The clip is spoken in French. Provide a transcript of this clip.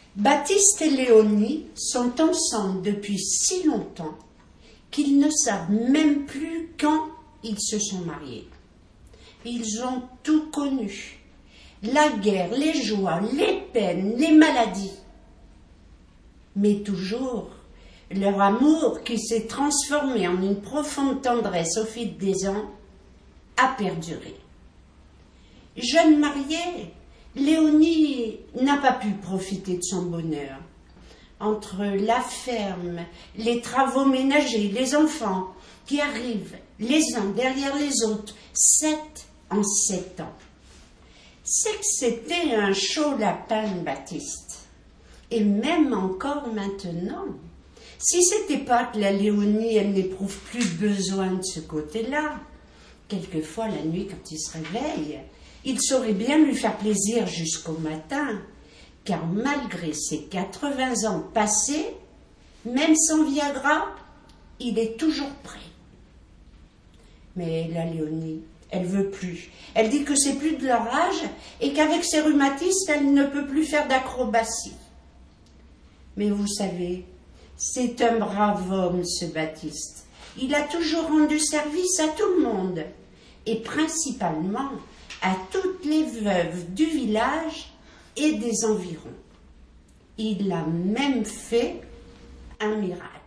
Baptiste et Léonie sont ensemble depuis si longtemps qu'ils ne savent même plus quand ils se sont mariés. Ils ont tout connu, la guerre, les joies, les peines, les maladies. Mais toujours, leur amour, qui s'est transformé en une profonde tendresse au fil des ans, a perduré. Jeune mariée, Léonie n'a pas pu profiter de son bonheur. Entre la ferme, les travaux ménagers, les enfants qui arrivent les uns derrière les autres, 7 en 7 ans. C'est que c'était un chaud lapin, Baptiste. Et même encore maintenant. Si c'était pas que la Léonie, elle n'éprouve plus besoin de ce côté-là, quelquefois la nuit quand il se réveille, il saurait bien lui faire plaisir jusqu'au matin, car malgré ses 80 ans passés, même sans Viagra, il est toujours prêt. Mais la Léonie, elle veut plus. Elle dit que c'est plus de leur âge et qu'avec ses rhumatismes, elle ne peut plus faire d'acrobatie. Mais vous savez, c'est un brave homme, ce Baptiste. Il a toujours rendu service à tout le monde, et principalement à toutes les veuves du village et des environs. Il a même fait un miracle.